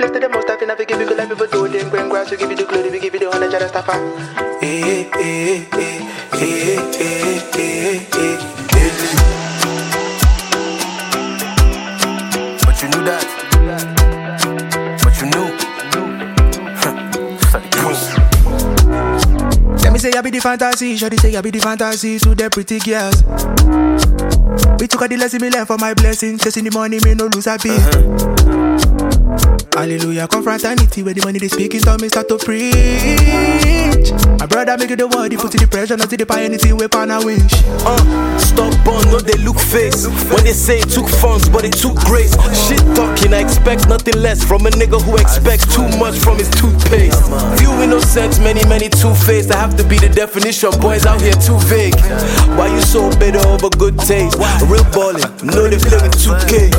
place to the most. I feel never give you good life if I do them. Green grass, we give you the glory, we give you the honor, just stuff. But you knew that. But you knew. Let me say I be the fantasy, shawty say I be the fantasy to the pretty girls. We took a the lesson, me learn for my blessing. Chasing the money, me no lose a beat. Hallelujah, confraternity where the money they speaking to me start to preach. My brother make it the word, he put in the pressure, not to the pie anything we pan a wish. Stubborn, no they look face. When they say it took funds, but it took grace. Shit talking, I expect nothing less from a nigga who expects too much from his toothpaste. Few innocent, many two-faced. I have to be the definition, boys out here too vague. Why you so bitter over good taste? Real ballin', know they play with 2K.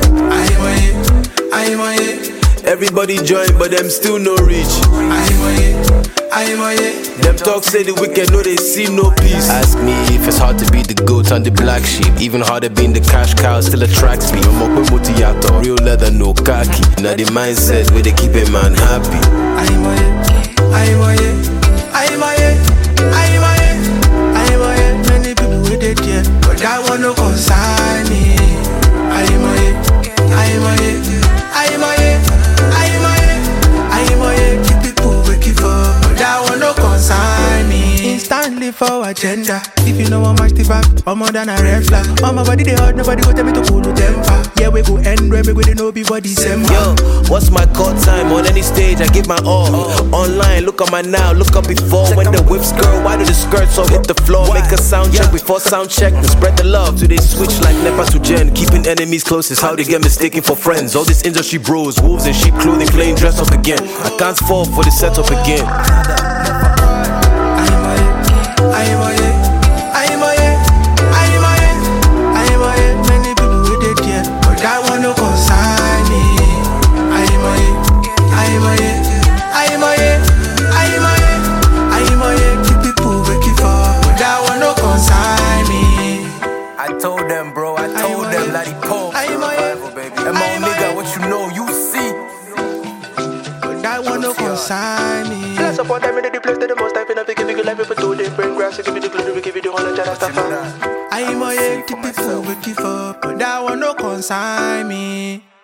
I'm on it. Everybody join, but them still no reach. I'm on it. Them talk say the wicked, no they see no peace. Ask me if it's hard to be the goat and the black sheep. Even harder being the cash cow still attracts me. Real leather, no khaki. Now the mindset where they keep a man happy. I'm on it. I'm on it. I'm on it. I'm on it. I'm on it. Many people with it, yeah, but that one no concern me. I'm on it. I'm on it. I'm on it. I'm on it. I'm on it. Keep people waking up, but that one no concern me. Instantly for agenda. If you know how much the back, I'm more than a red flag. On my body they hard, nobody go tell me to cool temper. Yeah, we go end when we go to know before December. Yo, what's my call time? On any stage, I give my all. Online, look on my now, look up before. When the whips girl, why do the skirts all hit the floor? Make a sound check before sound check. And spread the love till they switch like Nepa to Jen. Keeping enemies close is how they get mistaken for friends. All this industry bros, wolves in sheep clothing, playing dress up again. I can't fall for the setup again. I'm on it. I'm on it. I'm on it. I'm on it. Many people with it, yeah, but that one no concern me. I'm on it. I'm on it. I'm on it. I'm on it. I'm on it. Keep people waking up, but that one no concern me. I told them, bro. I told them, Laddie Pope. I'm on it. And my nigga, what you know, you see. But that one no concern me. Let's support them in the place to the most. I feel never give you good life if I do them. Bring grass, we give you the glory, we give you the honor, just stuff. I'm on it. Keep people waking up, but that one no concern me.